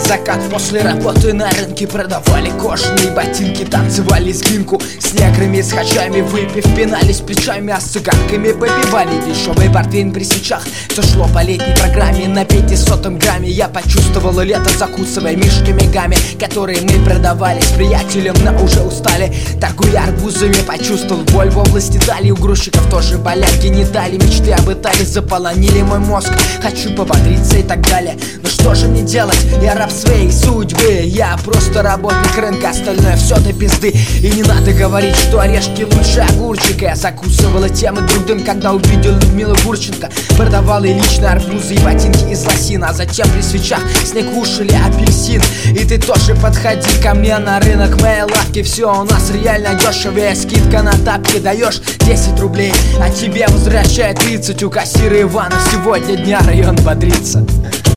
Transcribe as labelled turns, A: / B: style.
A: закат. После работы на рынке продавали кожаные ботинки, танцевали сгинку с неграми, с хачами, выпив, пинались плечами, а с цыганками попивали дешевый портвейн при свечах. Все шло по летней программе на 500 грамме. Я почувствовал лето, закусывая мишками гамми, которые мы продавали с приятелем, но уже устали. Торгуя арбузами, почувствовал боль в области талии. У грузчиков тоже болят гениталии. Мечты об Италии заполонили мой мозг. Хочу пободриться и так далее. Но что же мне делать? Я раб своей судьбы. Я просто работник рынка, остальное все до пизды. И не надо говорить, что орешки лучше огурчика. Я закусывала тем и другим, когда увидел Людмилу Гурченко. Продавала и лично арбузы и ботинки из лосина, а затем при свечах снег кушали апельсин. И ты тоже подходи ко мне на рынок моей лавки. Все у нас реально дешевее, скидка на тапки. Даешь 10 рублей, а тебе возвращает 30. У кассира Ивана сегодня дня район бодрится.